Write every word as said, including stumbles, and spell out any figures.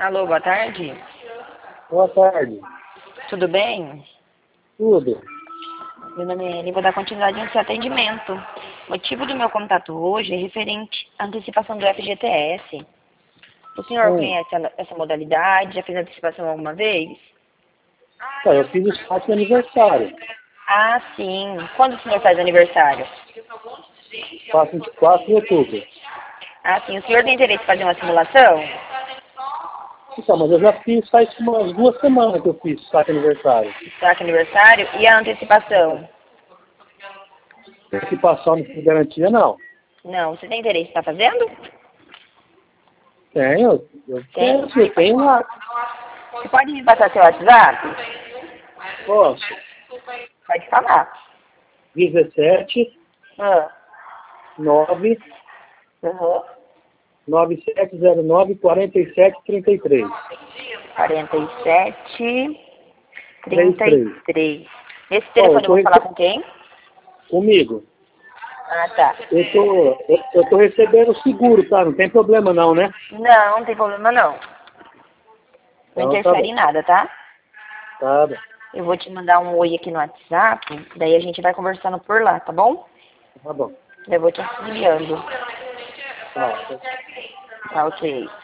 Alô, boa tarde. Boa tarde. Tudo bem? Tudo. Meu nome é Eli, vou dar continuidade no seu atendimento. O motivo do meu contato hoje é referente à antecipação do F G T S. O senhor Hum. conhece a- essa modalidade? Já fez antecipação alguma vez? Tá, eu fiz o saque de aniversário. Ah, sim. Quando o senhor faz aniversário? Faço vinte e quatro de outubro. Ah, sim. O senhor tem interesse em fazer uma simulação? Então, mas eu já fiz faz umas duas semanas que eu fiz o saque de aniversário. Saque aniversário e a antecipação? Antecipação não tem garantia, não. Não. Você tem interesse em estar fazendo? Tenho, eu Tem. tenho, eu tenho lá. Você pode me passar seu WhatsApp? Posso. Pode falar. dezessete, Ah. nove, Uhum. nove sete zero nove, quarenta e sete, trinta e três. quarenta e sete, trinta e trinta e três. três. Nesse Ó, eu telefone eu tô vou falar rece... com quem? Comigo. Ah, tá. Eu tô, eu, eu tô recebendo o seguro, tá? Não tem problema não, né? Não, não tem problema não. Não Então tá interfere bom. em nada, tá? Tá bom. Eu vou te mandar um oi aqui no WhatsApp, daí a gente vai conversando por lá, tá bom? Tá bom. Eu vou te auxiliando. Tá. Tá ok.